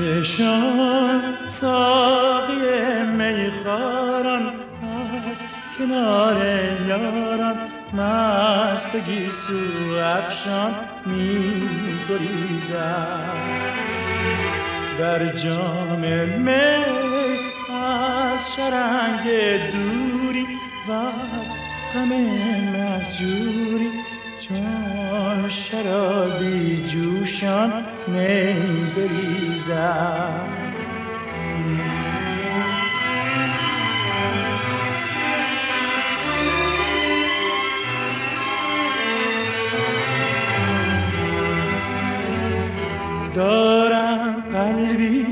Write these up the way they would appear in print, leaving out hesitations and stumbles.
چشان ساقی میخواران است کنار یاران مست و گیسو افشان می گریزد در جام می از شرنگ دوری و از غم مهجوری چون شرابی جوشان می بریزد دارم قلبی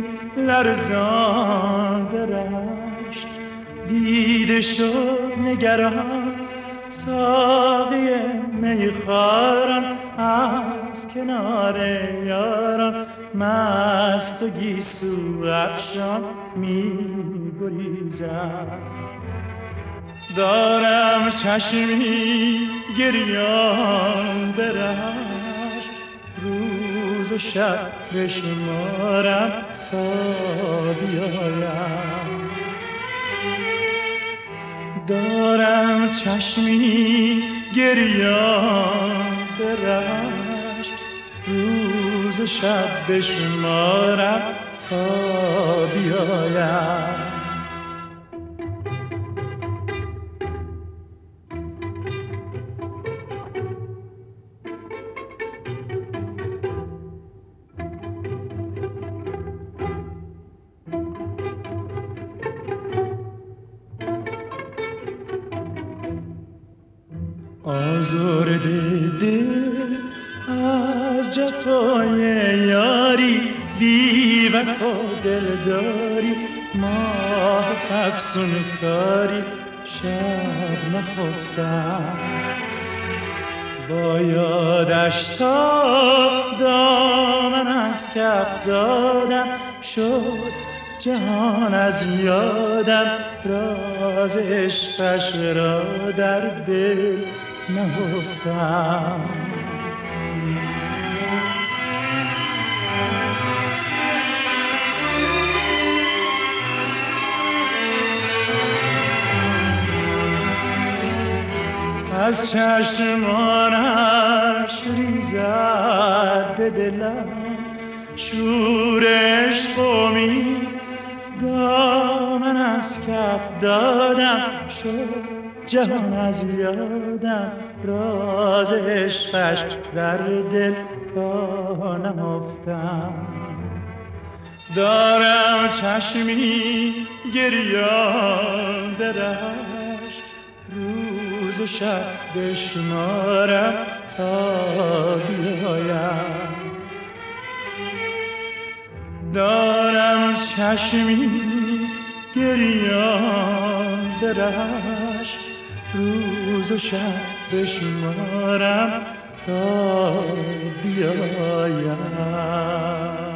لرزان به رشک دیده شد نگران ساقی میخواران از کنار یاران مست و گیسو افشان می گریزد دارم چشمی گریان به رشک روز و شب بشمارم تا بیایم دارم چشمی گریان به رشک روز و شب بشمارم تا بیایم آزرده دل از جفای یاری بی وفا دلداری ماه افسون کاری شب نخفتم با یادش تا دامن از کف دادم شد جهان از یادم راز عشقش را در دل نهفتم از چشمانش ریزد به دلم شور عشق و امید دامن از کف دادم شد جهان از یادم راز عشقش در دل پا نهفتم دارم چشمی گریان به رشک روز و شب بشمارم تا بیایم دارم چشمی گریان به رشک روز و شب بشمارم تا بیایم